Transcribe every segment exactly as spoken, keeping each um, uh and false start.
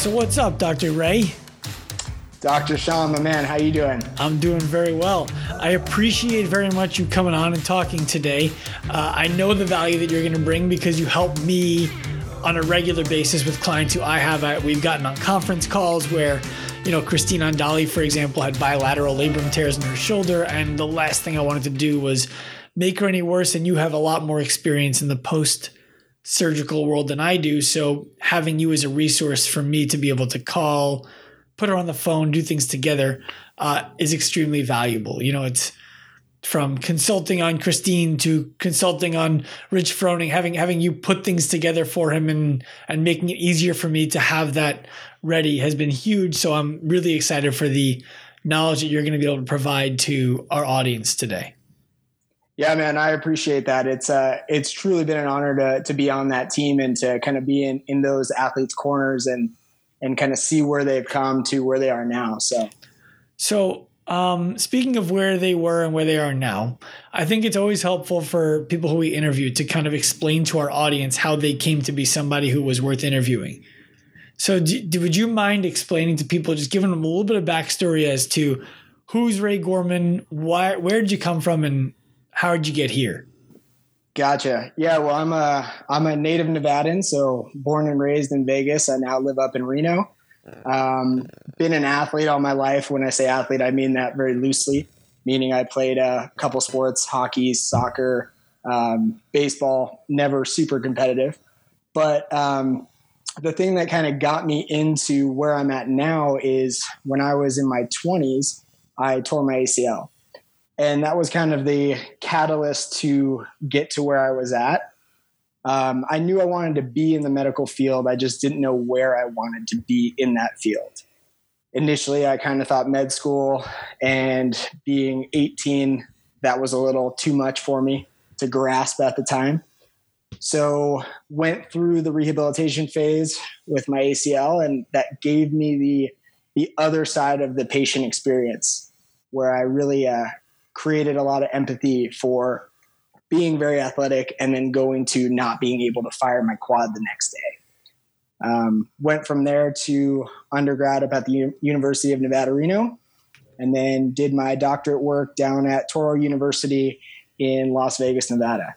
So what's up, Doctor Ray? Doctor Sean, my man, how you doing? I'm doing very well. I appreciate very much you coming on and talking today. Uh, I know the value that you're going to bring because you help me on a regular basis with clients who I have. I, we've gotten on conference calls where, you know, Christine Andali, for example, had bilateral labrum tears in her shoulder, and the last thing I wanted to do was make her any worse, and you have a lot more experience in the post-surgical world than I do, so having you as a resource for me to be able to call, put her on the phone, do things together uh, is extremely valuable. You know, it's from consulting on Christine to consulting on Rich Froning, having having you put things together for him and and making it easier for me to have that ready has been huge. So I'm really excited for the knowledge that you're going to be able to provide to our audience today. Yeah, man, I appreciate that. It's uh, it's truly been an honor to to be on that team and to kind of be in, in those athletes' corners and and kind of see where they've come to where they are now. So, so um, speaking of where they were and where they are now, I think it's always helpful for people who we interview to kind of explain to our audience how they came to be somebody who was worth interviewing. So do, do, would you mind explaining to people, just giving them a little bit of backstory as to who's Ray Gorman, why, where did you come from, and how did you get here? Gotcha. Yeah, well, I'm a I'm a native Nevadan, so born and raised in Vegas. I now live up in Reno. Um, been an athlete all my life. When I say athlete, I mean that very loosely, meaning I played a couple sports, hockey, soccer, um, baseball, never super competitive. But um, the thing that kind of got me into where I'm at now is when I was in my twenties, I tore my A C L. And that was kind of the catalyst to get to where I was at. Um, I knew I wanted to be in the medical field. I just didn't know where I wanted to be in that field. Initially, I kind of thought med school, and being eighteen, that was a little too much for me to grasp at the time. So went through the rehabilitation phase with my A C L, and that gave me the the other side of the patient experience, where I really uh, created a lot of empathy for being very athletic and then going to not being able to fire my quad the next day. Um, went from there to undergrad up at the U- University of Nevada, Reno, and then did my doctorate work down at Toro University in Las Vegas, Nevada.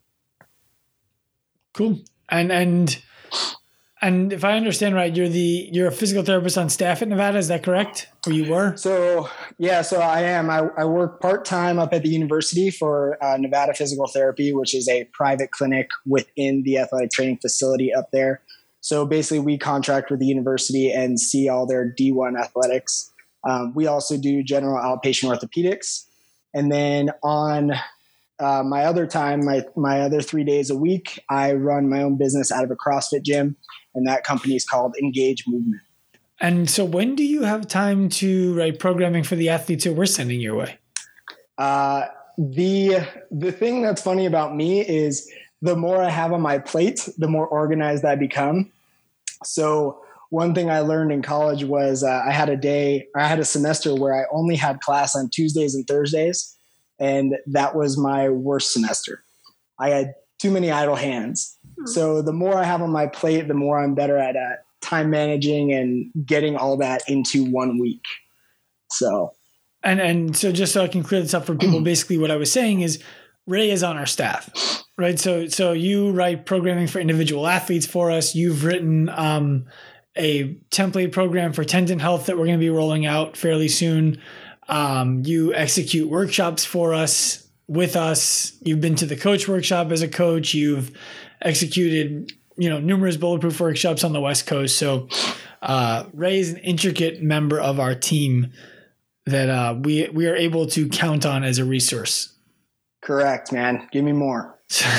Cool. And, and, and if I understand right, you're the, you're a physical therapist on staff at Nevada. Is that correct? Or you were? So, yeah, so I am. I, I work part-time up at the university for uh, Nevada Physical Therapy, which is a private clinic within the athletic training facility up there. So basically we contract with the university and see all their D one athletics. Um, we also do general outpatient orthopedics. And then on uh, my other time, my, my other three days a week, I run my own business out of a CrossFit gym. And that company is called Engage Movement. And so when do you have time to write programming for the athletes that we're sending your way? Uh, the the thing that's funny about me is the more I have on my plate, the more organized I become. So one thing I learned in college was uh, I had a day, I had a semester where I only had class on Tuesdays and Thursdays. And that was my worst semester. I had too many idle hands. So the more I have on my plate, the more I'm better at uh, time managing and getting all that into one week. So, and and so just so I can clear this up for people, basically what I was saying is Ray is on our staff, right? So so you write programming for individual athletes for us. You've written um, a template program for tendon health that we're going to be rolling out fairly soon. Um, you execute workshops for us with us. You've been to the coach workshop as a coach. You've executed, you know, numerous bulletproof workshops on the West Coast. So uh, Ray is an intricate member of our team that uh, we we are able to count on as a resource. Correct, man. Give me more.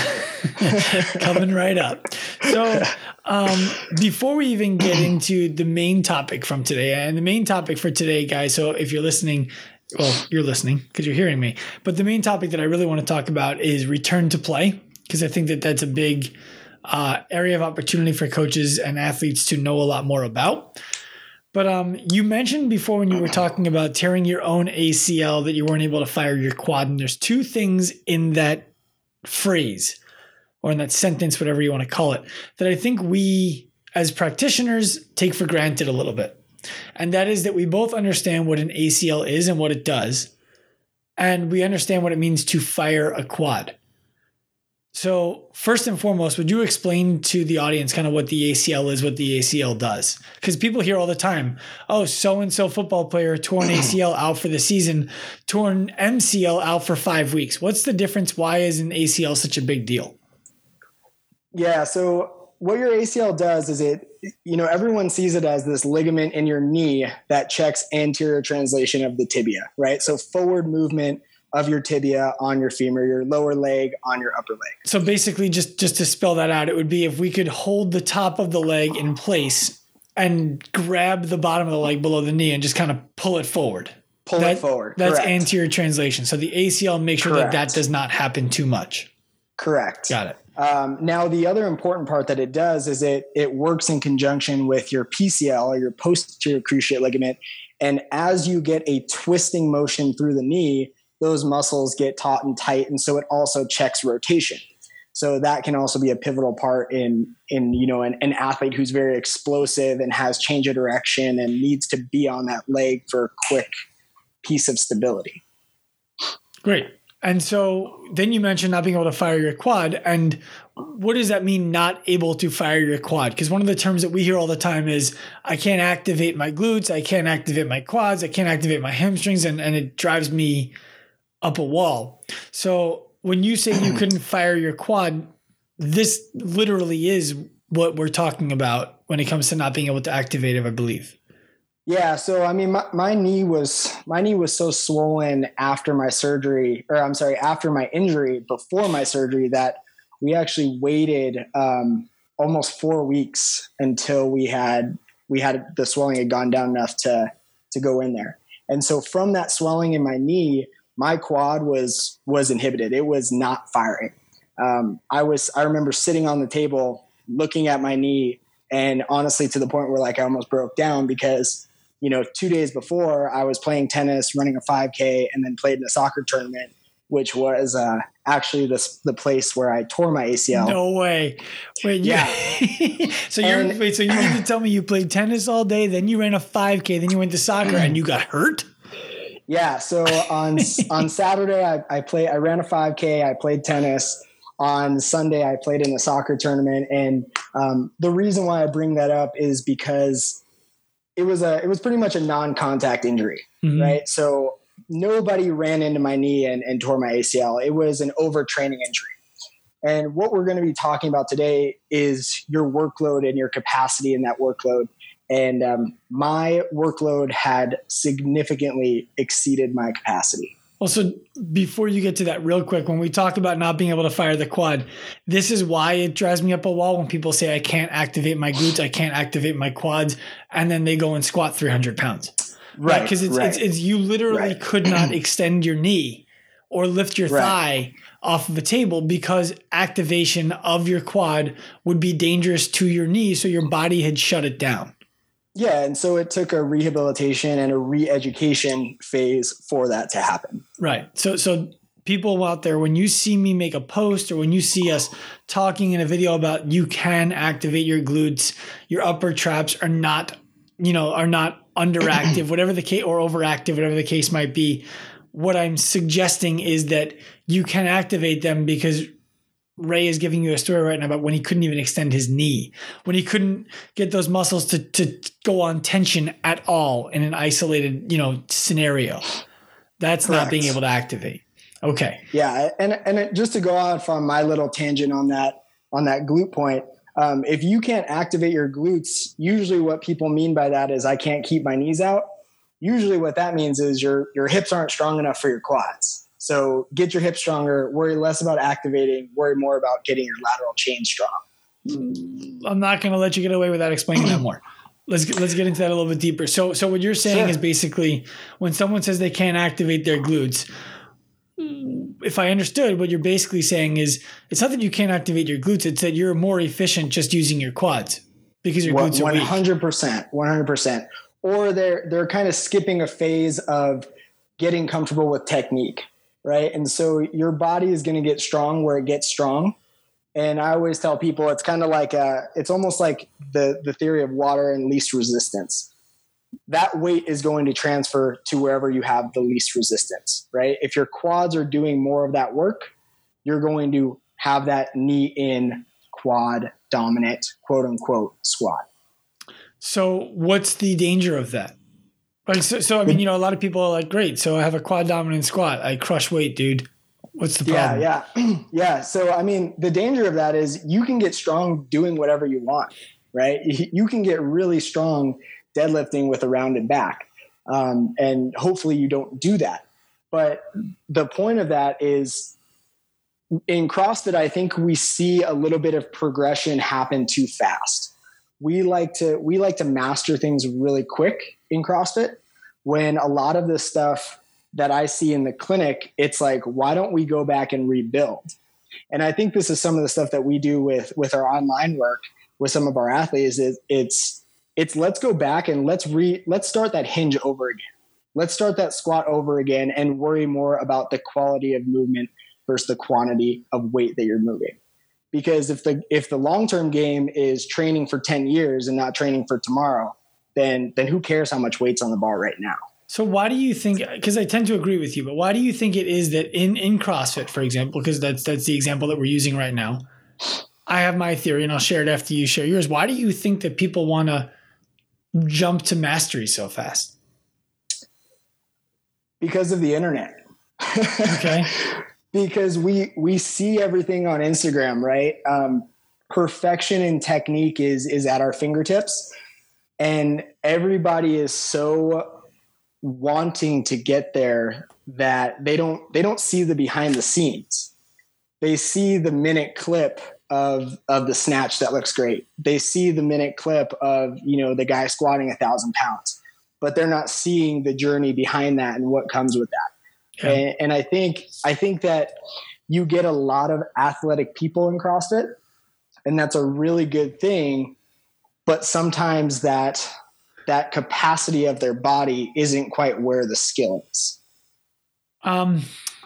Coming right up. So um, before we even get into the main topic from today, and the main topic for today, guys, so if you're listening, well, you're listening because you're hearing me, but the main topic that I really want to talk about is return to play, because I think that that's a big uh, area of opportunity for coaches and athletes to know a lot more about. But um, you mentioned before when you were talking about tearing your own A C L that you weren't able to fire your quad. And there's two things in that phrase or in that sentence, whatever you want to call it, that I think we as practitioners take for granted a little bit. And that is that we both understand what an A C L is and what it does. And we understand what it means to fire a quad. So first and foremost, would you explain to the audience kind of what the A C L is, what the A C L does? Because people hear all the time, oh, so-and-so football player torn A C L out for the season, torn M C L out for five weeks. What's the difference? Why is an A C L such a big deal? Yeah, so what your A C L does is it, you know, everyone sees it as this ligament in your knee that checks anterior translation of the tibia, right? So forward movement of your tibia on your femur, your lower leg on your upper leg. So basically, just, just to spell that out, it would be if we could hold the top of the leg in place and grab the bottom of the leg below the knee and just kind of pull it forward. Pull that, it forward. That's Correct. Anterior translation. So the A C L makes sure Correct. that that does not happen too much. Correct. Got it. Um, now, the other important part that it does is it it works in conjunction with your P C L or your posterior cruciate ligament. And as you get a twisting motion through the knee, those muscles get taut and tight. And so it also checks rotation. So that can also be a pivotal part in, in you know, an, an athlete who's very explosive and has change of direction and needs to be on that leg for a quick piece of stability. Great. And so then you mentioned not being able to fire your quad. And what does that mean, not able to fire your quad? Because one of the terms that we hear all the time is, I can't activate my glutes, I can't activate my quads, I can't activate my hamstrings, and, and it drives me up a wall. So when you say you couldn't fire your quad, this literally is what we're talking about when it comes to not being able to activate it, I believe. Yeah. So, I mean, my, my knee was, my knee was so swollen after my surgery, or I'm sorry, after my injury, before my surgery, that we actually waited um, almost four weeks until we had, we had the swelling had gone down enough to, to go in there. And so from that swelling in my knee, my quad was, was inhibited. It was not firing. Um, I was, I remember sitting on the table looking at my knee, and honestly, to the point where like I almost broke down because, you know, two days before I was playing tennis, running a five K, and then played in a soccer tournament, which was uh, actually the, the place where I tore my A C L. No way. Wait, yeah. so and, you're, wait, so you need to tell me you played tennis all day, then you ran a five K, then you went to soccer and you got hurt? Yeah. So on, on Saturday, I, I played, I ran a five K, I played tennis. On Sunday, I played in a soccer tournament. And um, the reason why I bring that up is because it was a, it was pretty much a non-contact injury, mm-hmm. right? So nobody ran into my knee and, and tore my A C L. It was an overtraining injury. And what we're going to be talking about today is your workload and your capacity in that workload. And um, my workload had significantly exceeded my capacity. Well, so before you get to that real quick, when we talk about not being able to fire the quad, this is why it drives me up a wall when people say I can't activate my glutes, I can't activate my quads, and then they go and squat three hundred pounds. Right. Because right? it's, right. it's, it's you literally right. could not extend your knee or lift your right. thigh off of a table because activation of your quad would be dangerous to your knee, so your body had shut it down. Yeah, and so it took a rehabilitation and a re-education phase for that to happen. Right. So so people out there, when you see me make a post or when you see us talking in a video about you can activate your glutes, your upper traps are not, you know, are not underactive, whatever the case, or overactive, whatever the case might be. What I'm suggesting is that you can activate them because Ray is giving you a story right now about when he couldn't even extend his knee, when he couldn't get those muscles to, to go on tension at all in an isolated, you know, scenario. That's Correct. Not being able to activate. Okay. Yeah. And, and it, just to go off on my little tangent on that, on that glute point, um, if you can't activate your glutes, usually what people mean by that is I can't keep my knees out. Usually what that means is your, your hips aren't strong enough for your quads. So get your hips stronger, worry less about activating, worry more about getting your lateral chain strong. I'm not going to let you get away without explaining that more. Let's get, let's get into that a little bit deeper. So, so what you're saying sure. is basically when someone says they can't activate their glutes, if I understood, what you're basically saying is it's not that you can't activate your glutes. It's that you're more efficient just using your quads because your glutes are weak. one hundred percent, one hundred percent. Or they're, they're kind of skipping a phase of getting comfortable with technique. Right. And so your body is going to get strong where it gets strong. And I always tell people it's kind of like a, it's almost like the, the theory of water and least resistance. That weight is going to transfer to wherever you have the least resistance, right? If your quads are doing more of that work, you're going to have that knee in quad dominant, quote unquote, squat. So what's the danger of that? Like, so, so, I mean, you know, a lot of people are like, great. So I have a quad dominant squat. I crush weight, dude. What's the problem? Yeah, yeah. yeah. So, I mean, the danger of that is you can get strong doing whatever you want, right? You can get really strong deadlifting with a rounded back. Um, and hopefully you don't do that. But the point of that is in CrossFit, I think we see a little bit of progression happen too fast. We like to, we like to master things really quick in CrossFit, when a lot of the stuff that I see in the clinic, it's like, why don't we go back and rebuild? And I think this is some of the stuff that we do with, with our online work with some of our athletes. Is it's, it's let's go back and let's re, let's start that hinge over again. Let's start that squat over again and worry more about the quality of movement versus the quantity of weight that you're moving. Because if the, if the long-term game is training for ten years and not training for tomorrow, then, then who cares how much weight's on the bar right now? So why do you think, because I tend to agree with you, but why do you think it is that in, in CrossFit, for example, because that's, that's the example that we're using right now, I have my theory and I'll share it after you share yours. Why do you think that people want to jump to mastery so fast? Because of the internet. Okay. Because we, we see everything on Instagram, right? Um, perfection and technique is, is at our fingertips. And everybody is so wanting to get there that they don't, they don't see the behind the scenes. They see the minute clip of, of the snatch that looks great. They see the minute clip of, you know, the guy squatting a thousand pounds, but they're not seeing the journey behind that and what comes with that. Yeah. And, and I think, I think that you get a lot of athletic people in CrossFit, and that's a really good thing. But sometimes that that capacity of their body isn't quite where the skill is. Um,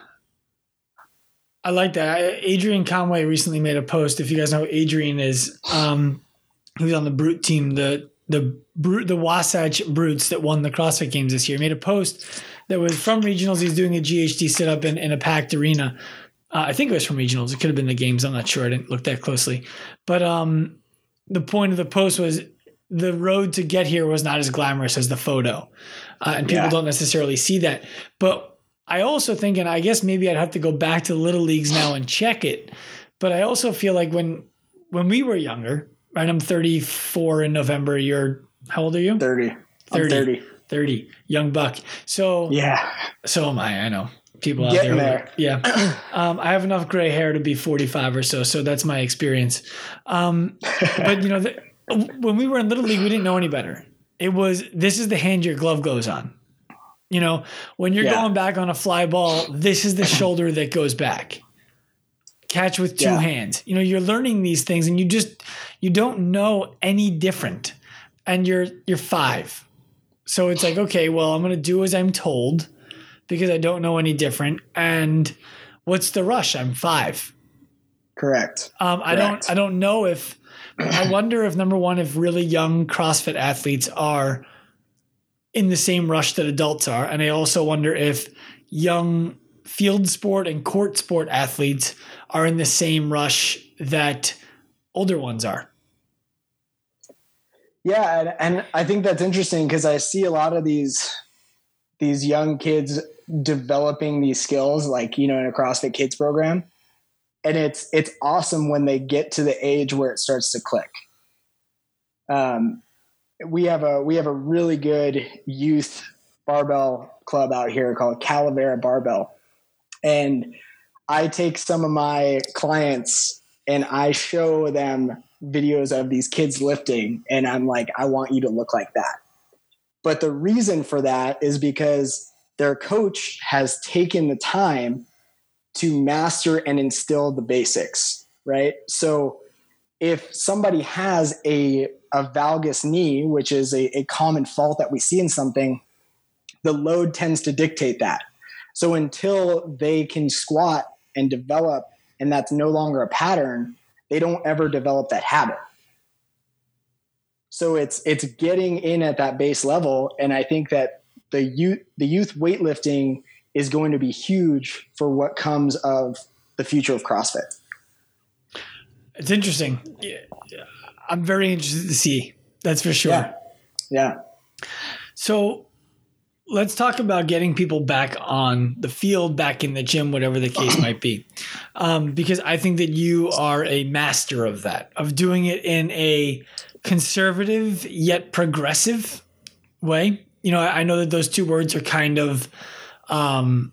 I like that. Adrian Conway recently made a post. If you guys know who Adrian is, um, he was on the Brute team, the the Brute, the Wasatch Brutes that won the CrossFit Games this year. He made a post that was from regionals. He's doing a G H D sit up in, in a packed arena. Uh, I think it was from regionals. It could have been the games. I'm not sure. I didn't look that closely, but um. The point of the post was the road to get here was not as glamorous as the photo. Uh, and people yeah. don't necessarily see that. But I also think, and I guess maybe I'd have to go back to the little leagues now and check it. But I also feel like when, when we were younger, right? I'm thirty-four in November. You're, how old are you? thirty. thirty. I'm thirty. thirty. Young buck. So, yeah. So am I. I know. People out Getting there. there. Yeah. Um, I have enough gray hair to be forty-five or so. So that's my experience. Um, but you know, the, when we were in Little League, we didn't know any better. It was, this is the hand your glove goes on. You know, when you're yeah. going back on a fly ball, this is the shoulder that goes back. Catch with two yeah. hands. You know, you're learning these things and you just, you don't know any different. And you're, you're five. So it's like, okay, well, I'm going to do as I'm told, because I don't know any different. And what's the rush? I'm five. Correct. Um, I Correct. don't, I don't know if, I wonder if number one, if really young CrossFit athletes are in the same rush that adults are. And I also wonder if young field sport and court sport athletes are in the same rush that older ones are. Yeah. And, and I think that's interesting because I see a lot of these, these young kids developing these skills, like, you know, in a CrossFit Kids program. And it's, it's awesome when they get to the age where it starts to click. Um, we have a, we have a really good youth barbell club out here called Calavera Barbell. And I take some of my clients and I show them videos of these kids lifting. And I'm like, I want you to look like that. But the reason for that is because their coach has taken the time to master and instill the basics, right? So if somebody has a, a valgus knee, which is a, a common fault that we see in something, the load tends to dictate that. So until they can squat and develop, and that's no longer a pattern, they don't ever develop that habit. So it's it's getting in at that base level, and I think that the youth the youth weightlifting is going to be huge for what comes of the future of CrossFit. It's interesting. I'm very interested to see. That's for sure. Yeah. yeah. So let's talk about getting people back on the field, back in the gym, whatever the case might be. Um, because I think that you are a master of that, of doing it in a conservative yet progressive way. You know, I know that those two words are kind of um,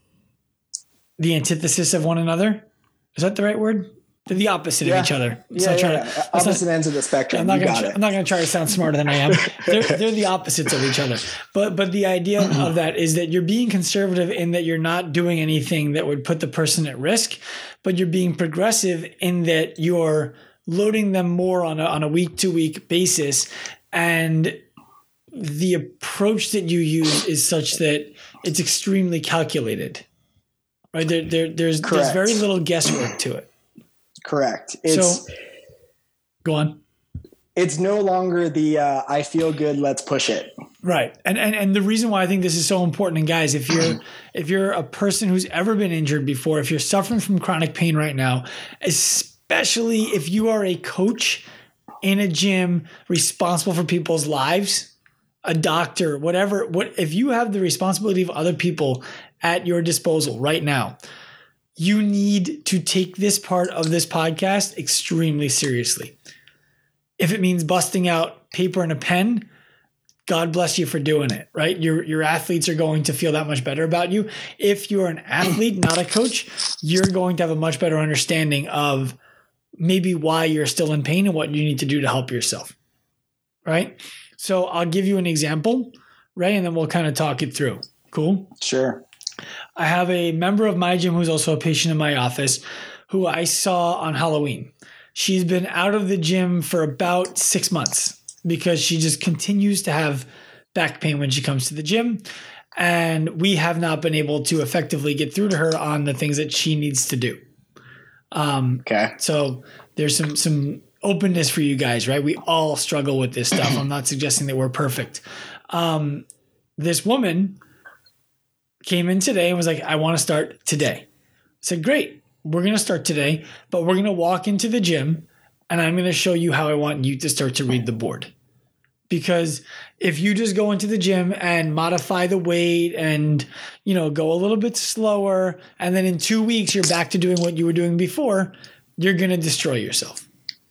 the antithesis of one another. Is that the right word? They're the opposite yeah. of each other. Yeah, yeah, yeah. To, opposite not, ends of the spectrum. I'm not going to. I'm not going to try to sound smarter than I am. they're, they're the opposites of each other. But but the idea of that is that you're being conservative in that you're not doing anything that would put the person at risk, but you're being progressive in that you're loading them more on a on a week to week basis, and the approach that you use is such that it's extremely calculated. Right? There, there there's Correct. there's very little guesswork to it. Correct. It's, so, go on. It's no longer the uh, I feel good, let's push it. Right. And, and and the reason why I think this is so important, and guys, if you're if you're a person who's ever been injured before, if you're suffering from chronic pain right now, especially if you are a coach in a gym responsible for people's lives, a doctor, whatever, what if you have the responsibility of other people at your disposal right now, you need to take this part of this podcast extremely seriously. If it means busting out paper and a pen, God bless you for doing it, right? Your your athletes are going to feel that much better about you. If you're an athlete, not a coach, you're going to have a much better understanding of maybe why you're still in pain and what you need to do to help yourself, right? So I'll give you an example, Ray, and then we'll kind of talk it through. Cool? Sure. I have a member of my gym who's also a patient in my office who I saw on Halloween. She's been out of the gym for about six months because she just continues to have back pain when she comes to the gym. And we have not been able to effectively get through to her on the things that she needs to do. Um, okay. So there's some, some openness for you guys, right? We all struggle with this stuff. I'm not suggesting that we're perfect. Um, this woman came in today and was like, I want to start today. I said, great, we're going to start today, but we're going to walk into the gym and I'm going to show you how I want you to start to read the board. Because if you just go into the gym and modify the weight and, you know, go a little bit slower, and then in two weeks, you're back to doing what you were doing before, you're going to destroy yourself.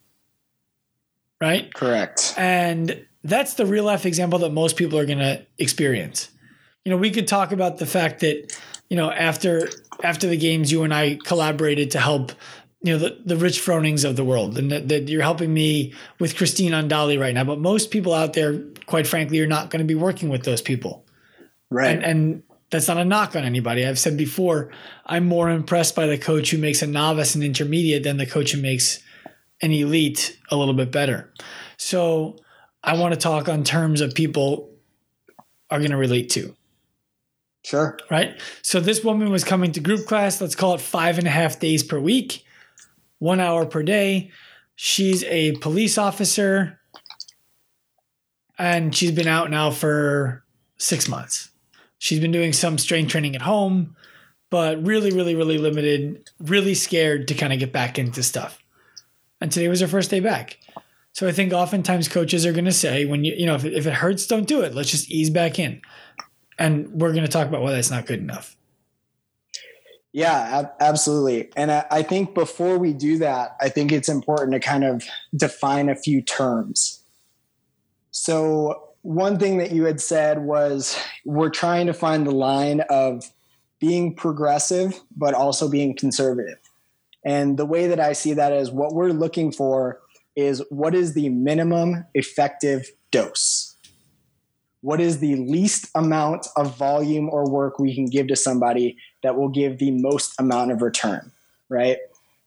Right? Correct. And that's the real life example that most people are going to experience. You know, we could talk about the fact that, you know, after after the games, you and I collaborated to help, you know, the, the Rich Fronings of the world, and that, that you're helping me with Christine Andali right now. But most people out there, quite frankly, are not going to be working with those people. Right. And, and that's not a knock on anybody. I've said before, I'm more impressed by the coach who makes a novice and intermediate than the coach who makes an elite a little bit better. So I want to talk on terms of people are going to relate to. Sure. Right. So this woman was coming to group class. Let's call it five and a half days per week, one hour per day. She's a police officer and she's been out now for six months. She's been doing some strength training at home, but really, really, really limited, really scared to kind of get back into stuff. And today was her first day back. So I think oftentimes coaches are going to say, when you, you know, if it, if it hurts, don't do it. Let's just ease back in. And we're going to talk about why that's not good enough. Yeah, ab- absolutely. And I, I think before we do that, I think it's important to kind of define a few terms. So one thing that you had said was we're trying to find the line of being progressive, but also being conservative. And the way that I see that is what we're looking for is what is the minimum effective dose? What is the least amount of volume or work we can give to somebody that will give the most amount of return, right?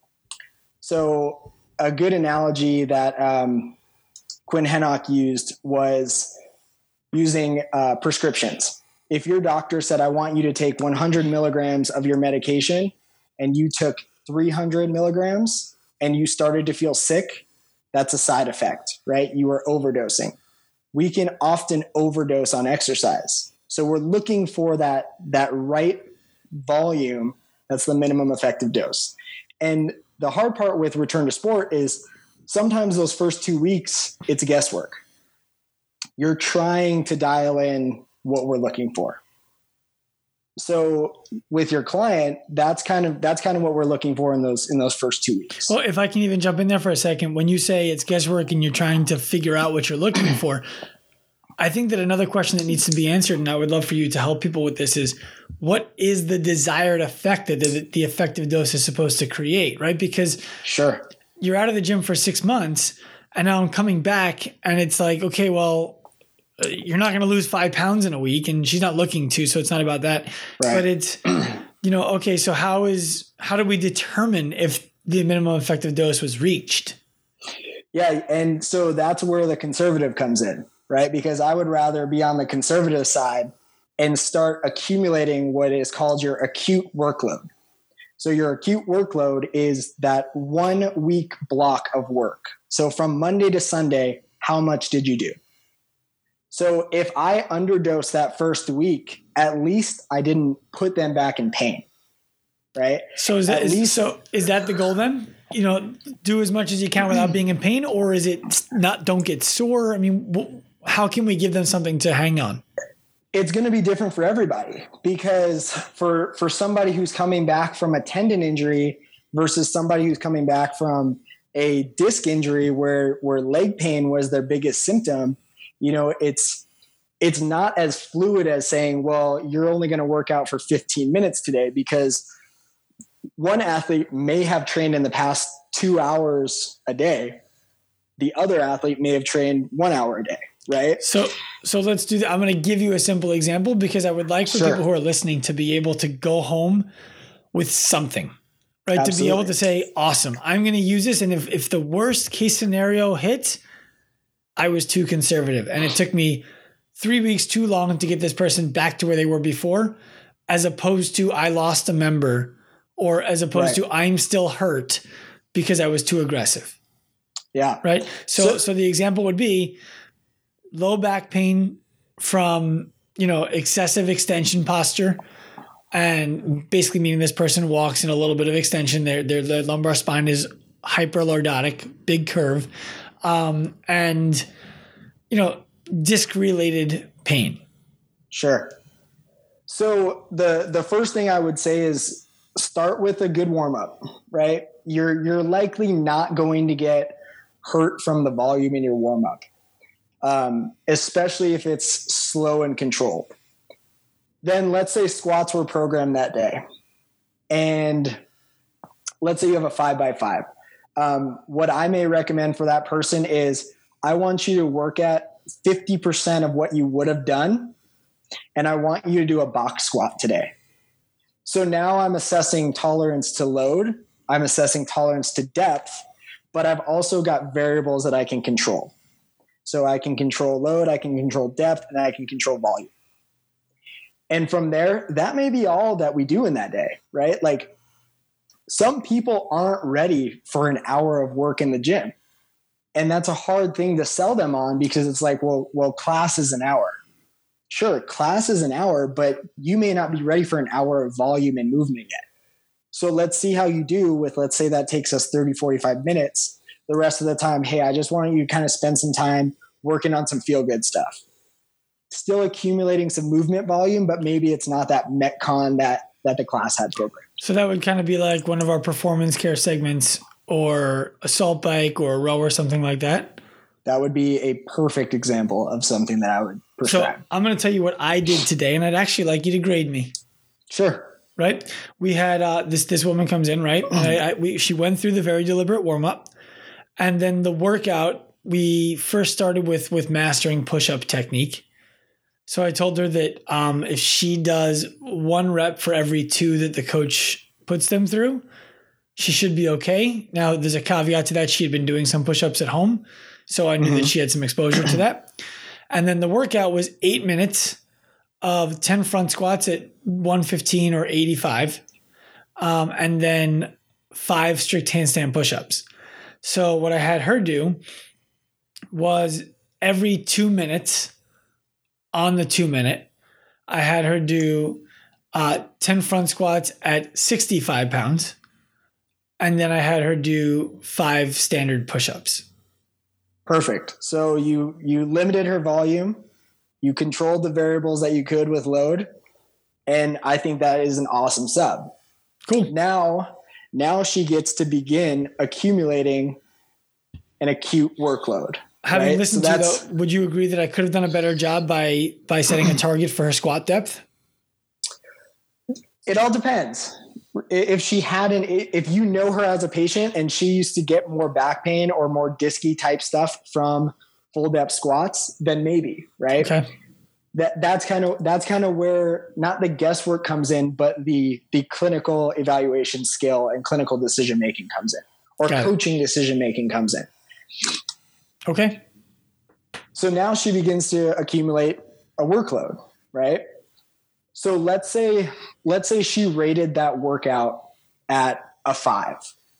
So a good analogy that um, Quinn Henoch used was using uh, prescriptions. If your doctor said, I want you to take one hundred milligrams of your medication and you took three hundred milligrams, and you started to feel sick, that's a side effect, right? You are overdosing. We can often overdose on exercise. So we're looking for that, that right volume. That's the minimum effective dose. And the hard part with return to sport is sometimes those first two weeks, it's guesswork. You're trying to dial in what we're looking for. So with your client, that's kind of that's kind of what we're looking for in those in those first two weeks. Well, if I can even jump in there for a second, when you say it's guesswork and you're trying to figure out what you're looking for, I think that another question that needs to be answered, and I would love for you to help people with this, is what is the desired effect that the, the effective dose is supposed to create, right? Because sure, you're out of the gym for six months, and now I'm coming back, and it's like, okay, well, you're not going to lose five pounds in a week, and she's not looking to, so it's not about that. Right. But it's, you know, okay, so how is, how do we determine if the minimum effective dose was reached? Yeah. And so that's where the conservative comes in, right? Because I would rather be on the conservative side and start accumulating what is called your acute workload. So your acute workload is that one week block of work. So from Monday to Sunday, how much did you do? So if I underdose that first week, at least I didn't put them back in pain, right? So is that, is, so is that the goal then? You know, do as much as you can without being in pain, or is it not, don't get sore? I mean, how can we give them something to hang on? It's going to be different for everybody, because for, for somebody who's coming back from a tendon injury versus somebody who's coming back from a disc injury where, where leg pain was their biggest symptom, you know, it's it's not as fluid as saying, well, you're only going to work out for fifteen minutes today, because one athlete may have trained in the past two hours a day. The other athlete may have trained one hour a day, right? So so let's do that. I'm going to give you a simple example, because I would like for sure. people who are listening to be able to go home with something, right? Absolutely. To be able to say, awesome, I'm going to use this. And if, if the worst case scenario hits, I was too conservative, and it took me three weeks too long to get this person back to where they were before, as opposed to I lost a member, or as opposed right. to I'm still hurt because I was too aggressive. Yeah. Right. So, so, so the example would be low back pain from, you know, excessive extension posture, and basically meaning this person walks in a little bit of extension. Their, their, their lumbar spine is hyperlordotic, big curve. Um, and, you know, disc related pain. Sure. So the, the first thing I would say is start with a good warm up, right? You're, you're likely not going to get hurt from the volume in your warm up. Um, especially if it's slow and controlled. Then let's say squats were programmed that day, and let's say you have a five by five. Um, what I may recommend for that person is I want you to work at fifty percent of what you would have done, and I want you to do a box squat today. So now I'm assessing tolerance to load, I'm assessing tolerance to depth, but I've also got variables that I can control. So I can control load, I can control depth, and I can control volume. And from there, that may be all that we do in that day, right? Like, some people aren't ready for an hour of work in the gym. And that's a hard thing to sell them on, because it's like, well, well, class is an hour. Sure, class is an hour, but you may not be ready for an hour of volume and movement yet. So let's see how you do with, let's say that takes us thirty, forty-five minutes. The rest of the time, hey, I just want you to kind of spend some time working on some feel-good stuff. Still accumulating some movement volume, but maybe it's not that Metcon that, that the class had programmed. So that would kind of be like one of our performance care segments, or a salt bike or a row or something like that. That would be a perfect example of something that I would prescribe. So I'm going to tell you what I did today, and I'd actually like you to grade me. Sure. Right. We had uh, this, this woman comes in, right? And I, I, we, she went through the very deliberate warm up, and then the workout, we first started with, with mastering push-up technique. So I told her that um, if she does one rep for every two that the coach puts them through, she should be okay. Now, there's a caveat to that. She had been doing some push-ups at home, so I knew mm-hmm. that she had some exposure to that. And then the workout was eight minutes of ten front squats at one fifteen or eighty-five. Um, and then five strict handstand push-ups. So what I had her do was every two minutes on the two minute, I had her do uh, ten front squats at sixty-five pounds. And then I had her do five standard push-ups. Perfect. So you, you limited her volume. You controlled the variables that you could with load. And I think that is an awesome sub. Cool. Now, now she gets to begin accumulating an acute workload. Having right? listened so to you, though, would you agree that I could have done a better job by by setting a target for her squat depth? It all depends. If she had an, if you know her as a patient and she used to get more back pain or more disky type stuff from full depth squats, then maybe, right? Okay. That that's kind of that's kind of where not the guesswork comes in, but the the clinical evaluation skill and clinical decision making comes in, or Got coaching it. decision making comes in. Okay. So now she begins to accumulate a workload, right? So let's say let's say she rated that workout at a five,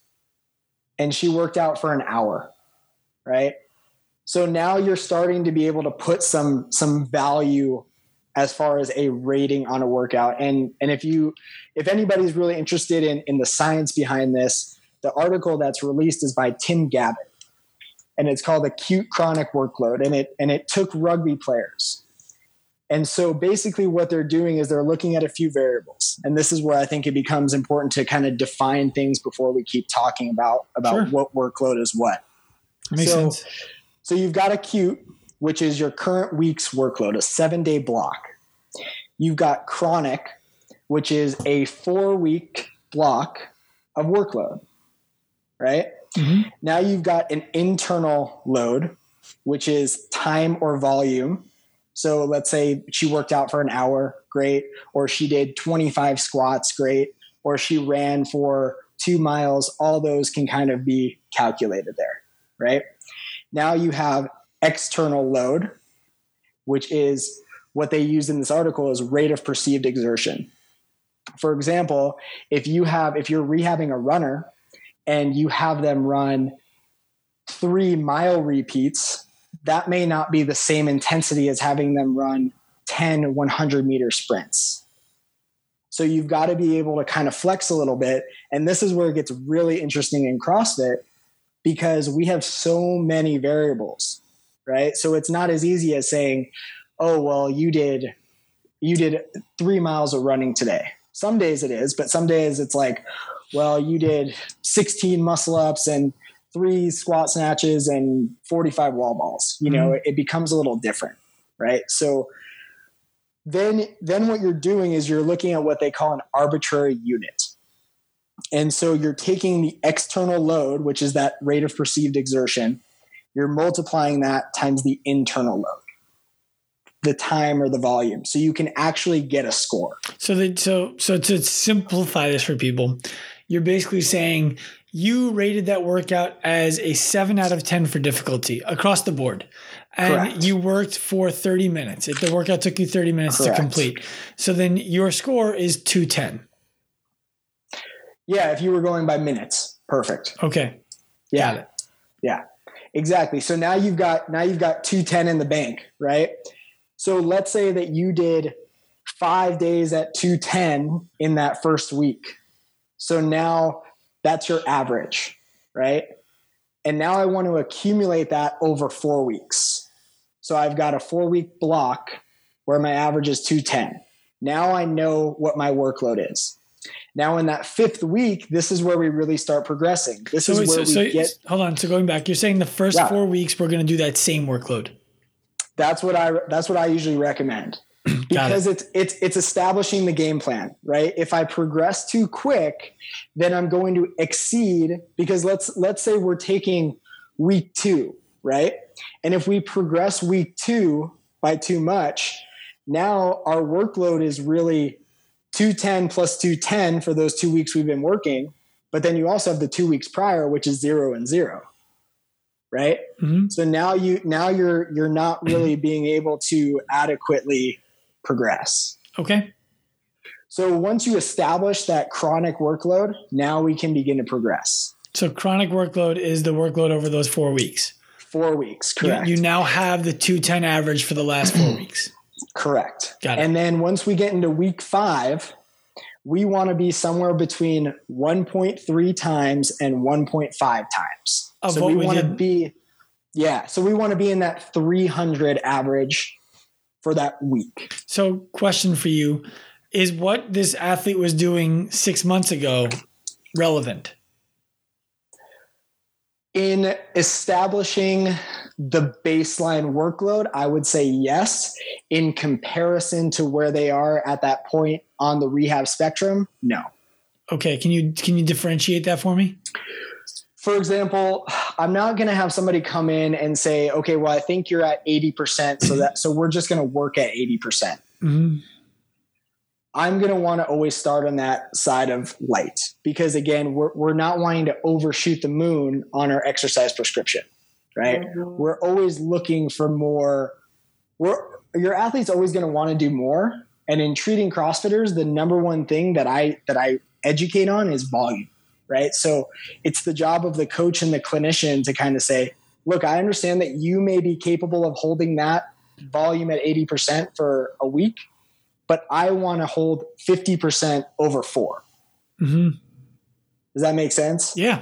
and she worked out for an hour, right? So now you're starting to be able to put some some value as far as a rating on a workout. And and if you if anybody's really interested in in the science behind this, the article that's released is by Tim Gabbett, and it's called Acute Chronic Workload, and it and it took rugby players. And so basically what they're doing is they're looking at a few variables. And this is where I think it becomes important to kind of define things before we keep talking about, about Sure. what workload is what. Makes so, sense. So you've got acute, which is your current week's workload, a seven day block. You've got chronic, which is a four week block of workload, right? Mm-hmm. Now you've got an internal load, which is time or volume. So let's say she worked out for an hour, great. Or she did twenty-five squats, great. Or she ran for two miles. All those can kind of be calculated there, right? Now you have external load, which is what they use in this article is rate of perceived exertion. For example, if you have, if you're rehabbing a runner and you have them run three mile repeats, that may not be the same intensity as having them run ten one hundred meter sprints. So you've got to be able to kind of flex a little bit. And this is where it gets really interesting in CrossFit because we have so many variables, right? So it's not as easy as saying, oh, well, you did, you did three miles of running today. Some days it is, but some days it's like, well, you did sixteen muscle ups and three squat snatches and forty-five wall balls. You know, mm-hmm. it, it becomes a little different, right? So then, then what you're doing is you're looking at what they call an arbitrary unit. And so you're taking the external load, which is that rate of perceived exertion, you're multiplying that times the internal load, the time or the volume. So you can actually get a score. So that, so, so to simplify this for people, you're basically saying you rated that workout as a seven out of ten for difficulty across the board. And Correct. You worked for thirty minutes. If the workout took you thirty minutes Correct. To complete. So then your score is two ten. Yeah. If you were going by minutes. Perfect. Okay. Yeah. Got it. Yeah, exactly. So now you've got, now you've got two ten in the bank, right? So let's say that you did five days at two ten in that first week. So now that's your average, right? And now I want to accumulate that over four weeks. So I've got a four week block where my average is two ten. Now I know what my workload is. Now in that fifth week, this is where we really start progressing. This so is wait, where so, we so, get. Hold on. So going back, you're saying the first yeah. four weeks, we're going to do that same workload. That's what I, that's what I usually recommend. Because it. it's, it's, it's establishing the game plan, right? If I progress too quick, then I'm going to exceed because let's, let's say we're taking week two, right? And if we progress week two by too much, now our workload is really two ten plus two ten for those two weeks we've been working. But then you also have the two weeks prior, which is zero and zero. Right. Mm-hmm. So now you, now you're, you're not really being able to adequately progress. Okay. So once you establish that chronic workload, now we can begin to progress. So chronic workload is the workload over those four weeks. Four weeks, correct. You, you now have the two ten average for the last four weeks. Correct. Got it. And then once we get into week five, we want to be somewhere between one point three times and one point five times. Of so what we, we want to did. be, yeah. So we want to be in that three hundred average for that week. So question for you, is what this athlete was doing six months ago relevant? In establishing the baseline workload, I would say yes. In comparison to where they are at that point on the rehab spectrum, no. Okay, can you can you differentiate that for me? For example, I'm not going to have somebody come in and say, okay, well, I think you're at eighty percent, so that so we're just going to work at eighty percent. Mm-hmm. I'm going to want to always start on that side of light because, again, we're, we're not wanting to overshoot the moon on our exercise prescription, right? Mm-hmm. We're always looking for more. We're, your athlete's always going to want to do more. And in treating CrossFitters, the number one thing that I that I educate on is volume, right? So it's the job of the coach and the clinician to kind of say, look, I understand that you may be capable of holding that volume at eighty percent for a week, but I want to hold fifty percent over four. Mm-hmm. Does that make sense? Yeah.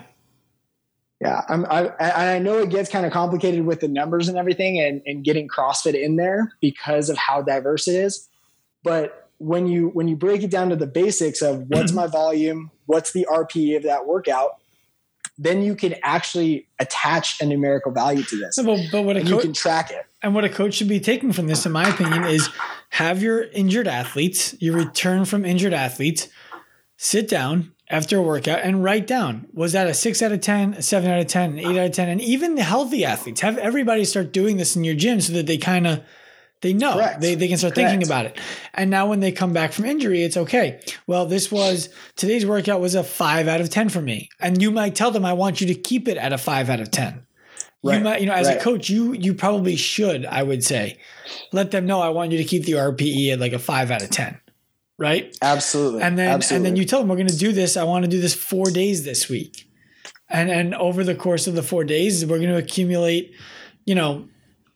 Yeah. I'm, I, I know it gets kind of complicated with the numbers and everything and, and getting CrossFit in there because of how diverse it is. But when you, when you break it down to the basics of what's my volume, what's the R P E of that workout, then you can actually attach a numerical value to this. But, but what a and co- you can track it. And what a coach should be taking from this, in my opinion, is have your injured athletes, you return from injured athletes, sit down after a workout and write down, was that a six out of ten, a seven out of ten, an eight out of ten? And even the healthy athletes, have everybody start doing this in your gym so that they kind of, they know, Correct. they they can start Correct. thinking about it. And now when they come back from injury, it's okay. Well, this was, today's workout was a five out of ten for me. And you might tell them, I want you to keep it at a five out of ten. Right. You might, you know, as right. a coach, you you probably should, I would say, let them know I want you to keep the R P E at like a five out of ten, right? Absolutely. And then Absolutely. and then you tell them we're going to do this. I want to do this four days this week, and and over the course of the four days, we're going to accumulate, you know,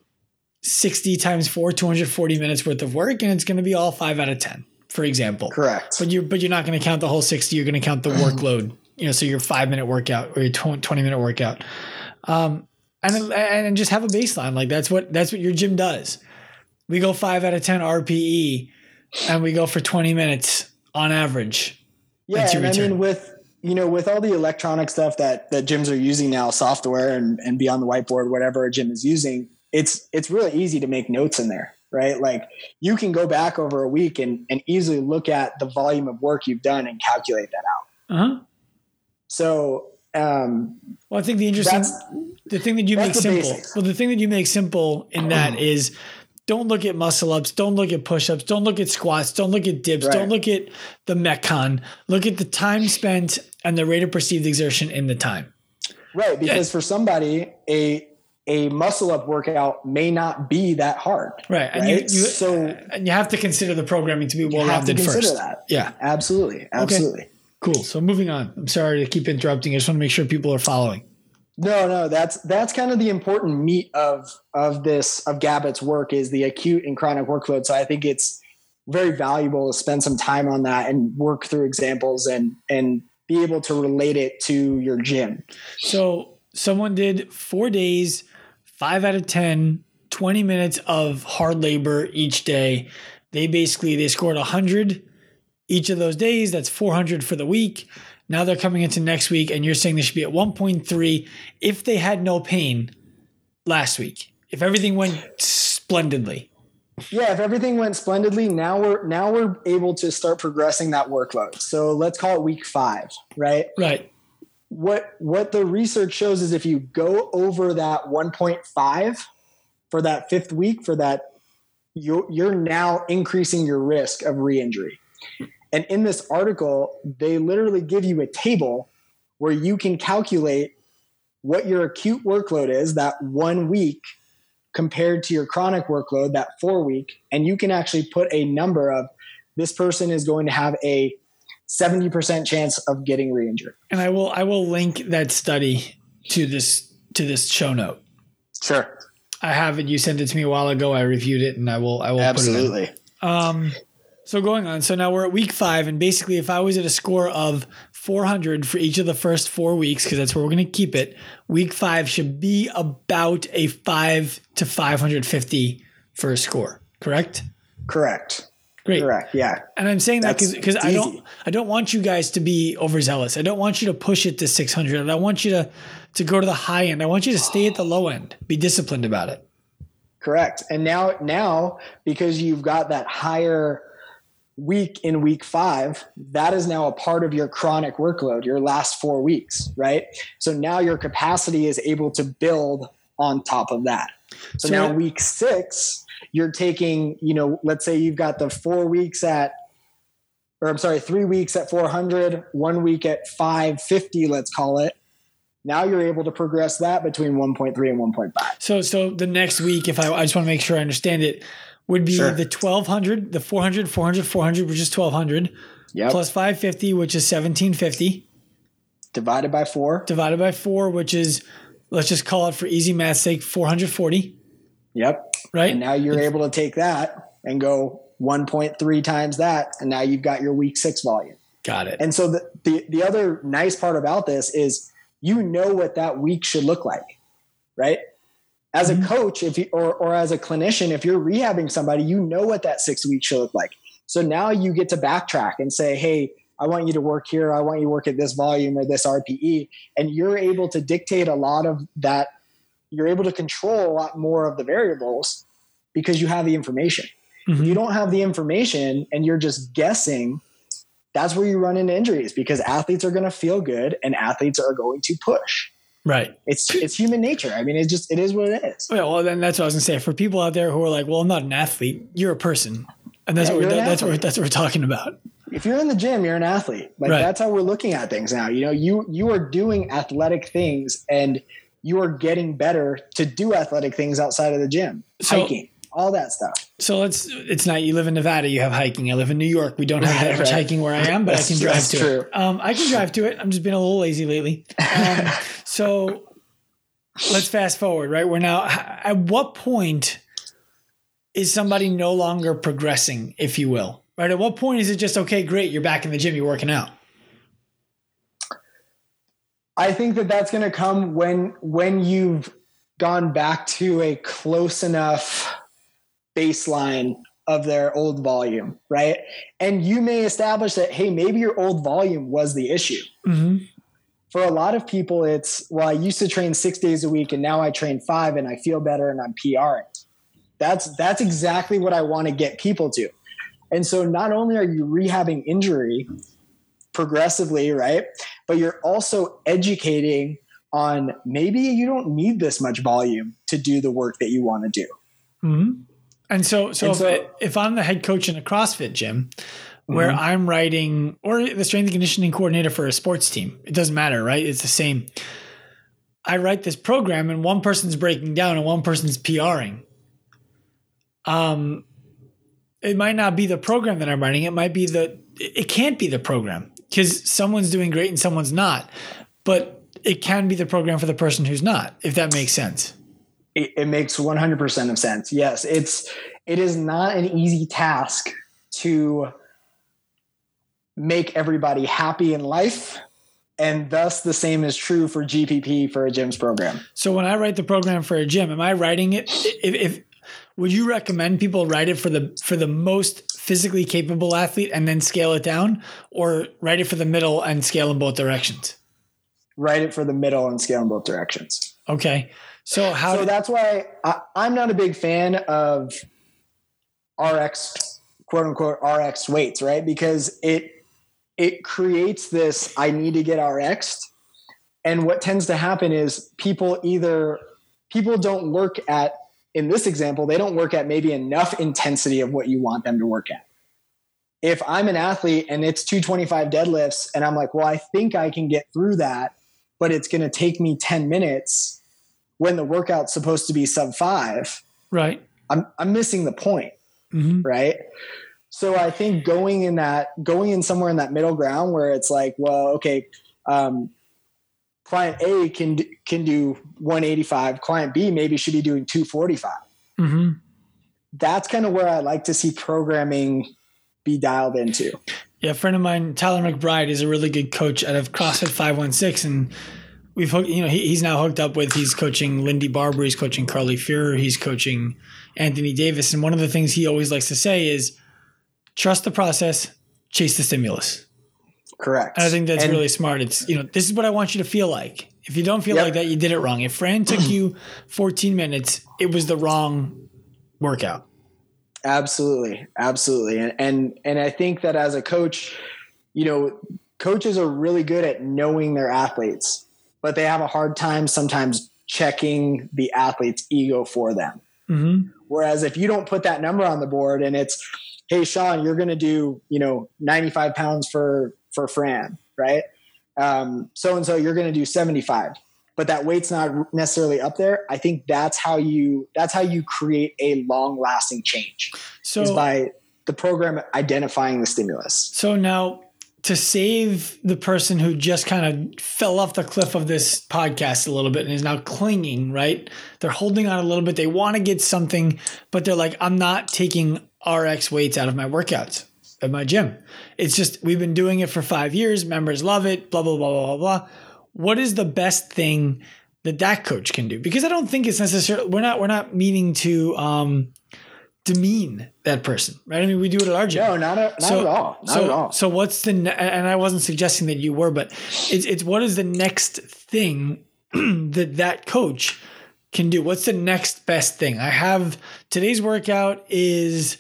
sixty times four, two hundred forty minutes worth of work, and it's going to be all five out of ten, for example. Correct. But you but you're not going to count the whole sixty. You're going to count the workload. You know, so your five minute workout or your twenty minute workout. Um, And and just have a baseline. Like that's what that's what your gym does. We go five out of ten R P E, and we go for twenty minutes on average. Yeah, and I mean with you know with all the electronic stuff that that gyms are using now, software and and be on the whiteboard, whatever a gym is using, it's it's really easy to make notes in there, right? Like you can go back over a week and and easily look at the volume of work you've done and calculate that out. Uh huh. So. Um, well, I think the interesting, the thing that you make simple, basics. well, the thing that you make simple in that is don't look at muscle ups, don't look at push ups, don't look at squats, don't look at dips, right. don't look at the Metcon, look at the time spent and the rate of perceived exertion in the time. Right. Because yeah. for somebody, a, a muscle up workout may not be that hard. Right. And right? you, you, so and you have to consider the programming to be well-rounded first. Consider that. Yeah, absolutely. Absolutely. Okay. Cool. So moving on. I'm sorry to keep interrupting. I just want to make sure people are following. No, no, that's that's kind of the important meat of of this of Gabbett's work is the acute and chronic workload. So I think it's very valuable to spend some time on that and work through examples and and be able to relate it to your gym. So someone did four days, five out of ten, twenty minutes of hard labor each day. They basically they scored one hundred each of those days. That's four hundred for the week. Now they're coming into next week and you're saying they should be at one point three if they had no pain last week, if everything went splendidly. Yeah, if everything went splendidly, now we're now we're able to start progressing that workload. So let's call it week five, right? Right. What what the research shows is if you go over that one point five for that fifth week, for that, you're, you're now increasing your risk of re-injury. And in this article, they literally give you a table where you can calculate what your acute workload is that one week compared to your chronic workload that four week. And you can actually put a number of this person is going to have a seventy percent chance of getting re-injured. And I will I will link that study to this to this show note. Sure. I have it. You sent it to me a while ago. I reviewed it, and I will I will Absolutely. put it in. Um so going on. So now we're at week five, and basically if I was at a score of four hundred for each of the first four weeks, because that's where we're going to keep it, week five should be about a five to five hundred fifty for a score, correct? Correct. Great. Correct. Yeah. And I'm saying that That's- because it's I don't easy. I don't want you guys to be overzealous. I don't want you to push it to six hundred. I want you to to go to the high end. I want you to stay at the low end. Be disciplined about it. Correct. And now, now because you've got that higher week in week five, that is now a part of your chronic workload, your last four weeks, right? So now your capacity is able to build on top of that. So, So now what- week six, you're taking, you know, let's say you've got the four weeks at, or I'm sorry, three weeks at four hundred, one week at five fifty, let's call it. Now you're able to progress that between one point three and one point five. So so the next week, if I I just want to make sure I understand it, would be Sure. the twelve hundred, the four hundred, four hundred, four hundred, which is twelve hundred, Yep. plus five fifty, which is seventeen fifty, Divided by four. divided by four, which is, let's just call it for easy math's sake, four hundred forty, Yep. right? And now you're able to take that and go one point three times that. And now you've got your week six volume. Got it. And so the, the, the other nice part about this is you know what that week should look like, right? As Mhm. a coach, if you, or, or as a clinician, if you're rehabbing somebody, you know what that six weeks should look like. So now you get to backtrack and say, hey, I want you to work here. I want you to work at this volume or this R P E. And you're able to dictate a lot of that. You're able to control a lot more of the variables because you have the information. If Mhm. you don't have the information and you're just guessing, that's where you run into injuries because athletes are going to feel good and athletes are going to push. Right. It's it's human nature. I mean, it just it is what it is. Yeah, well, then that's what I was gonna say. For people out there who are like, "Well, I'm not an athlete," you're a person, and that's Yeah, what we're, you're an that's what we're, athlete. that's what we're talking about. If you're in the gym, you're an athlete. Like Right. that's how we're looking at things now. You know, you you are doing athletic things and you are getting better to do athletic things outside of the gym, So- hiking, all that stuff. So let's. It's not. You live in Nevada. You have hiking. I live in New York. We don't have that Right, much right. hiking where I am, but That's- I can drive that's to true. it. Um, I can drive to it. I'm just being a little lazy lately. Um, so let's fast forward. Right, we're now. At what point is somebody no longer progressing, if you will? Right. At what point is it just okay? Great, you're back in the gym. You're working out. I think that that's going to come when when you've gone back to a close enough baseline of their old volume, right? And you may establish that, hey, maybe your old volume was the issue. Mm-hmm. For a lot of people, it's, well, I used to train six days a week and now I train five and I feel better and I'm PRing. That's that's exactly what I want to get people to. And so not only are you rehabbing injury progressively, right? But you're also educating on maybe you don't need this much volume to do the work that you want to do. Mm-hmm. And so, so, And if, so- I, if I'm the head coach in a CrossFit gym where Mhm. I'm writing, or the strength and conditioning coordinator for a sports team, it doesn't matter, right? It's the same. I write this program and one person's breaking down and one person's PRing. Um, it might not be the program that I'm writing. It might be the, it can't be the program because someone's doing great and someone's not, but it can be the program for the person who's not, if that makes sense. It, it makes one hundred percent of sense. Yes, it's it is not an easy task to make everybody happy in life, and thus the same is true for G P P for a gym's program. So when I write the program for a gym, am I writing it? If, if would you recommend people write it for the for the most physically capable athlete and then scale it down, or write it for the middle and scale in both directions? Write it for the middle and scale in both directions. Okay, so how? So that's why I, I'm not a big fan of R X, quote unquote, R X weights, right? Because it it creates this, I need to get R X'd. And what tends to happen is people either, people don't work at, in this example, they don't work at maybe enough intensity of what you want them to work at. If I'm an athlete and it's two twenty-five deadlifts and I'm like, well, I think I can get through that, but it's going to take me ten minutes when the workout's supposed to be sub five, right? I'm, I'm missing the point, Mm-hmm. right? So I think going in that, going in somewhere in that middle ground where it's like, well, okay, um, client A can, can do one eighty-five. Client B maybe should be doing two forty-five. Mm-hmm. That's kind of where I like to see programming be dialed into. Yeah. A friend of mine, Tyler McBride, is a really good coach out of CrossFit five one six. And we've hooked, you know, he, he's now hooked up with, he's coaching Lindy Barber. He's coaching Carly Fuhrer. He's coaching Anthony Davis. And one of the things he always likes to say is trust the process, chase the stimulus. Correct. And I think that's and, really smart. It's, you know, this is what I want you to feel like. If you don't feel yep. like that, you did it wrong. If Fran took you fourteen minutes, it was the wrong workout. Absolutely. Absolutely. And, and, and I think that as a coach, you know, coaches are really good at knowing their athletes, but they have a hard time sometimes checking the athlete's ego for them. Mm-hmm. Whereas if you don't put that number on the board and it's, hey, Sean, you're going to do, you know, ninety-five pounds for, for Fran, right? Um, so-and-so, you're going to do seventy-five, but that weight's not necessarily up there. I think that's how you, that's how you create a long lasting change, so, is by the program identifying the stimulus. So now, to save the person who just kind of fell off the cliff of this podcast a little bit and is now clinging, right? They're holding on a little bit. They want to get something, but they're like, I'm not taking R X weights out of my workouts at my gym. It's just, we've been doing it for five years. Members love it, blah, blah, blah, blah, blah, blah. What is the best thing that that coach can do? Because I don't think it's necessarily, we're not, we're not meaning to, um, demean that person, right? I mean, we do it at our gym. No, not, a, not so, at all. Not so, at all. So what's the, ne- and I wasn't suggesting that you were, but it's, it's what is the next thing that that coach can do? What's the next best thing? I have today's workout is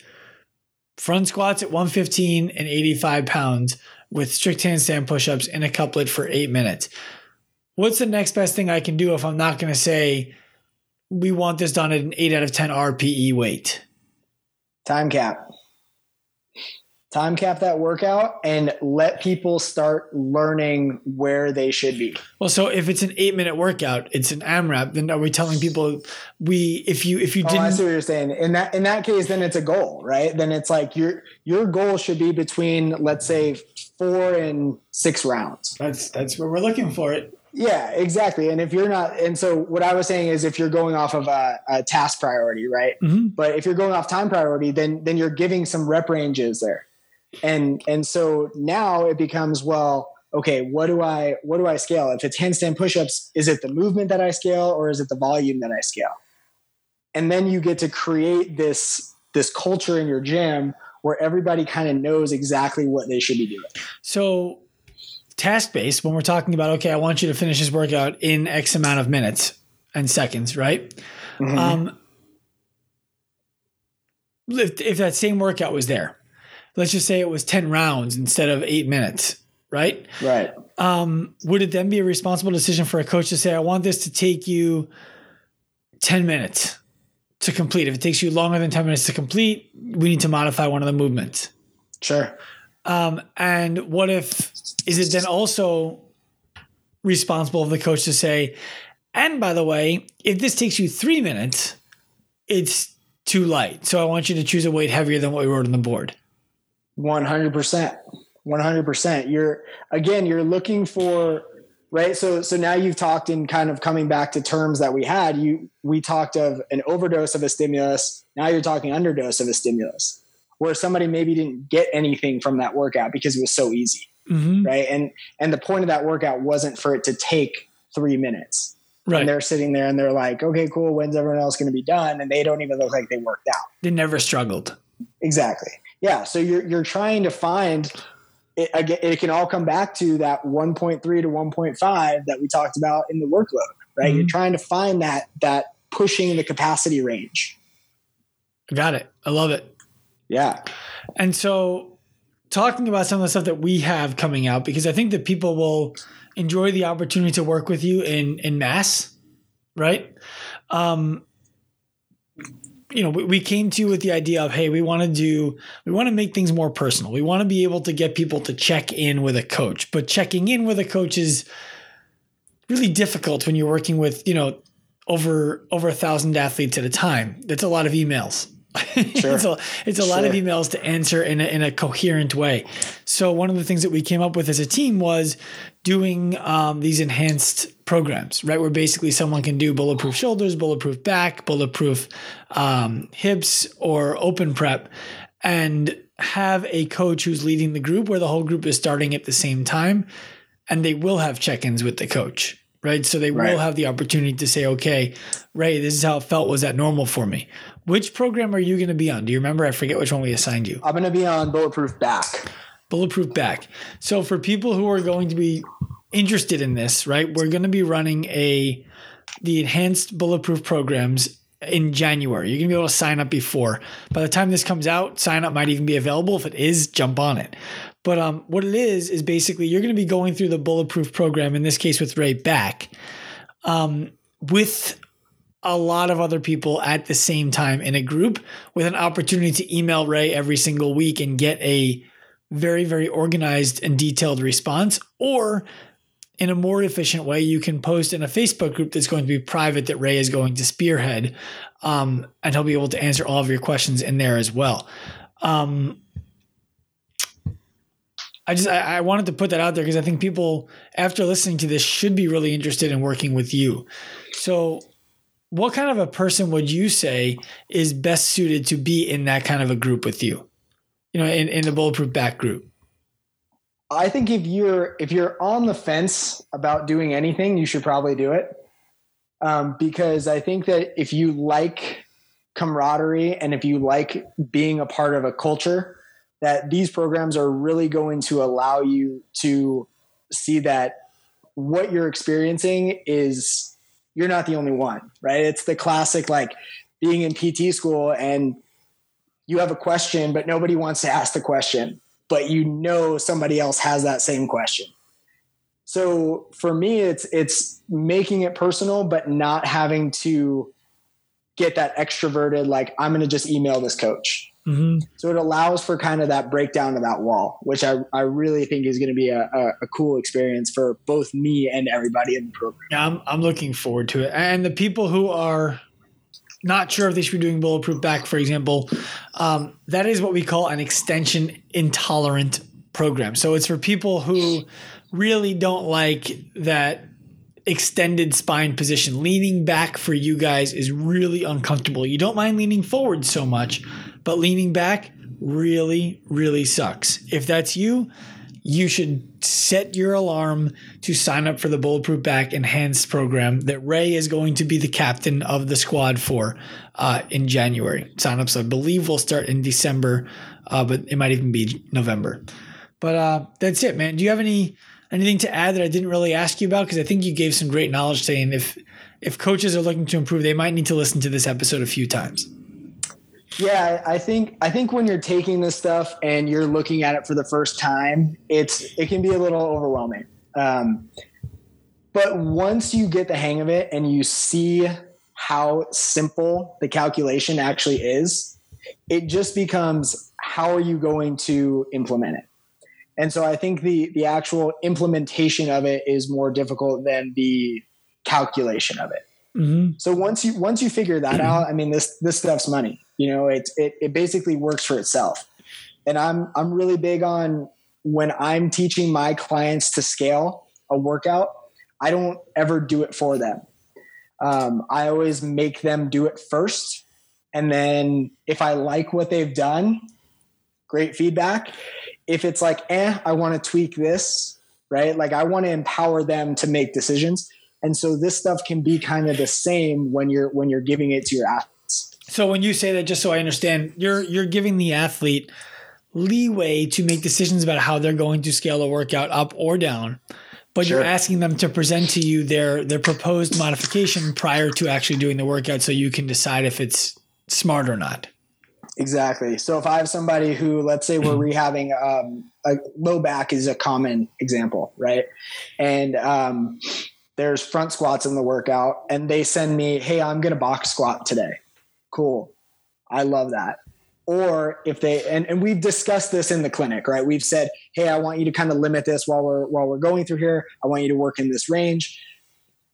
front squats at one fifteen and eighty-five pounds with strict handstand push-ups and a couplet for eight minutes. What's the next best thing I can do if I'm not going to say, we want this done at an eight out of ten R P E weight? Time cap. Time cap that workout and let people start learning where they should be. Well, so if it's an eight minute workout, it's an AMRAP, then are we telling people we, if you, if you didn't. Oh, I see what you're saying. In that, in that case, then it's a goal, right? Then it's like your, your goal should be between, let's say, four and six rounds. That's, that's where we're looking for it. Yeah, exactly. And if you're not, and so what I was saying is if you're going off of a, a task priority, right? Mm-hmm. But if you're going off time priority, then, then you're giving some rep ranges there. And, and so now it becomes, well, okay, what do I, what do I scale? If it's handstand pushups, is it the movement that I scale or is it the volume that I scale? And then you get to create this, this culture in your gym where everybody kind of knows exactly what they should be doing. So task-based, when we're talking about, okay, I want you to finish this workout in X amount of minutes and seconds, right? Mm-hmm. Um, if, if that same workout was there, let's just say it was ten rounds instead of eight minutes, right? Right. Um, would it then be a responsible decision for a coach to say, I want this to take you ten minutes to complete? If it takes you longer than ten minutes to complete, we need to modify one of the movements. Sure. Um, and what if, is it then also responsible of the coach to say, and by the way, if this takes you three minutes, it's too light. So I want you to choose a weight heavier than what we wrote on the board. one hundred percent. one hundred percent. You're, again, you're looking for, right? So, so now you've talked in kind of coming back to terms that we had, you, we talked of an overdose of a stimulus. Now you're talking underdose of a stimulus, where somebody maybe didn't get anything from that workout because it was so easy. Mm-hmm. Right. And, and the point of that workout wasn't for it to take three minutes. Right. And they're sitting there and they're like, okay, cool. When's everyone else going to be done? And they don't even look like they worked out. They never struggled. Exactly. Yeah. So you're, you're trying to find it. Again, it can all come back to that one point three to one point five that we talked about in the workload, right? Mm-hmm. You're trying to find that, that pushing the capacity range. I got it. I love it. Yeah. And so talking about some of the stuff that we have coming out, because I think that people will enjoy the opportunity to work with you in, in mass, right? Um, you know, we, we came to you with the idea of, hey, we want to do, we want to make things more personal. We want to be able to get people to check in with a coach, but checking in with a coach is really difficult when you're working with, you know, over, over a thousand athletes at a time. That's a lot of emails. Sure. it's a, it's a sure. lot of emails to answer in a, in a coherent way. So one of the things that we came up with as a team was doing um, these enhanced programs, right? Where basically someone can do bulletproof shoulders, bulletproof back, bulletproof um, hips, or open prep, and have a coach who's leading the group where the whole group is starting at the same time, and they will have check-ins with the coach. Right. So they right. will have the opportunity to say, okay, Ray, this is how it felt. Was that normal for me? Which program are you going to be on? Do you remember? I forget which one we assigned you. I'm going to be on Bulletproof Back. Bulletproof Back. So for people who are going to be interested in this, right, we're going to be running a the enhanced bulletproof programs in January. You're going to be able to sign up before. By the time this comes out, sign up might even be available. If it is, jump on it. But um, what it is, is basically you're going to be going through the bulletproof program, in this case with Ray Back, um, with a lot of other people at the same time in a group, with an opportunity to email Ray every single week and get a very, very organized and detailed response. Or in a more efficient way, you can post in a Facebook group that's going to be private that Ray is going to spearhead, um, and he'll be able to answer all of your questions in there as well. Um, I just, I, I wanted to put that out there because I think people, after listening to this, should be really interested in working with you. So what kind of a person would you say is best suited to be in that kind of a group with you, you know, in, in the Bulletproof Back group? I think if you're, if you're on the fence about doing anything, you should probably do it. Um, because I think that if you like camaraderie and if you like being a part of a culture, that these programs are really going to allow you to see that what you're experiencing is, you're not the only one, right? It's the classic, like being in P T school and you have a question, but nobody wants to ask the question, but you know somebody else has that same question. So for me, it's, it's making it personal, but not having to get that extroverted, like I'm going to just email this coach. Mm-hmm. So it allows for kind of that breakdown of that wall, which I, I really think is going to be a, a, a cool experience for both me and everybody in the program. Yeah, I'm, I'm looking forward to it. And the people who are not sure if they should be doing Bulletproof Back, for example, um, that is what we call an extension intolerant program. So it's for people who really don't like that extended spine position. Leaning back for you guys is really uncomfortable. You don't mind leaning forward so much, but leaning back really, really sucks. If that's you, you should set your alarm to sign up for the Bulletproof Back Enhanced program that Ray is going to be the captain of the squad for uh, in January. Signups, I believe, will start in December, uh, but it might even be November. But uh, that's it, man. Do you have any anything to add that I didn't really ask you about? Because I think you gave some great knowledge today, and if if coaches are looking to improve, they might need to listen to this episode a few times. Yeah, I think I think when you're taking this stuff and you're looking at it for the first time, it's it can be a little overwhelming. Um, but once you get the hang of it and you see how simple the calculation actually is, it just becomes, how are you going to implement it? And so I think the the actual implementation of it is more difficult than the calculation of it. Mm-hmm. So once you once you figure that out, I mean, this this stuff's money. You know, it, it it basically works for itself. And I'm I'm really big on, when I'm teaching my clients to scale a workout, I don't ever do it for them. Um, I always make them do it first, and then if I like what they've done, great feedback. If it's like, eh, I want to tweak this, right? Like I want to empower them to make decisions. And so this stuff can be kind of the same when you're when you're giving it to your athletes. So when you say that, just so I understand, you're you're giving the athlete leeway to make decisions about how they're going to scale a workout up or down, but sure, you're asking them to present to you their their proposed modification prior to actually doing the workout, so you can decide if it's smart or not. Exactly. So if I have somebody who, let's say we're rehabbing, um, a low back is a common example, right? And um, there's front squats in the workout, and they send me, hey, I'm going to box squat today. Cool. I love that. Or if they, and, and we've discussed this in the clinic, right? We've said, hey, I want you to kind of limit this while we're, while we're going through here. I want you to work in this range.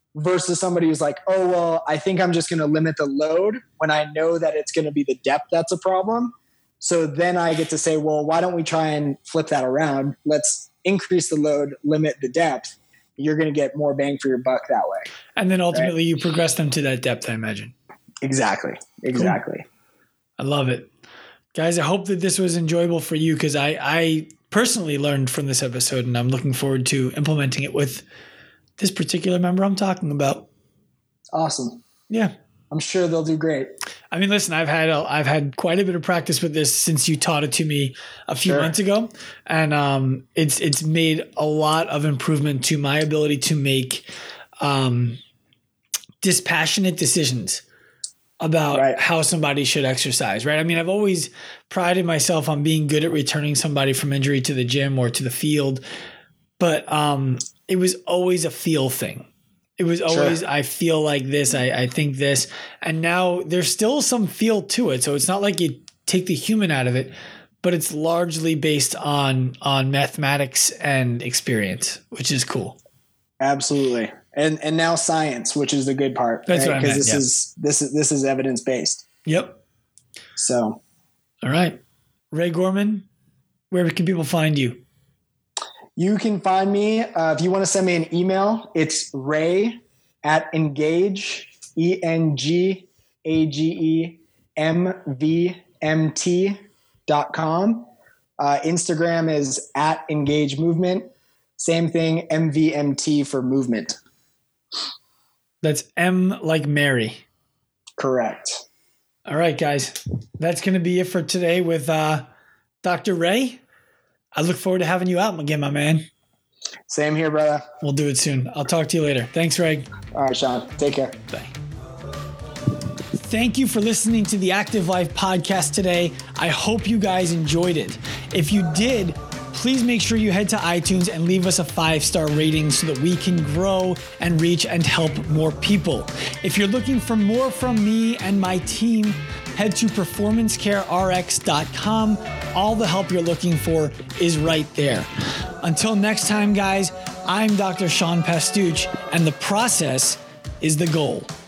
versus somebody who's like, oh, well, I think I'm just going to limit the load when I know that it's going to be the depth that's a problem. So then I get to say, well, why don't we try and flip that around? Let's increase the load, limit the depth. You're going to get more bang for your buck that way. And then ultimately right? you progress them to that depth, I imagine. Exactly. Exactly. Cool. I love it. Guys, I hope that this was enjoyable for you because I, I personally learned from this episode and I'm looking forward to implementing it with this particular member I'm talking about. Awesome. Yeah. I'm sure they'll do great. I mean, listen, I've had, a, I've had quite a bit of practice with this since you taught it to me a few sure. months ago. And um, it's, it's made a lot of improvement to my ability to make um, dispassionate decisions about right. how somebody should exercise, right? I mean, I've always prided myself on being good at returning somebody from injury to the gym or to the field, but um, it was always a feel thing. It was always, sure. I feel like this, I, I think this, and now there's still some feel to it. So it's not like you take the human out of it, but it's largely based on, on mathematics and experience, which is cool. Absolutely. And and now science, which is the good part. That's right? what I meant. Because this yep. is this is this is evidence based. Yep. So, all right, Ray Gorman, where can people find you? You can find me uh, if you want to send me an email. It's Ray at Engage E N G A G E M V M T dot com. Uh, Instagram is at Engage Movement. Same thing, M V M T for movement. That's M like Mary. Correct. All right, guys. That's going to be it for today with uh, Doctor Ray. I look forward to having you out again, my man. Same here, brother. We'll do it soon. I'll talk to you later. Thanks, Reg. All right, Sean. Take care. Bye. Thank you for listening to the Active Life podcast today. I hope you guys enjoyed it. If you did, please make sure you head to iTunes and leave us a five-star rating so that we can grow and reach and help more people. If you're looking for more from me and my team, head to performance care R X dot com. All the help you're looking for is right there. Until next time, guys, I'm Doctor Sean Pastuch, and the process is the goal.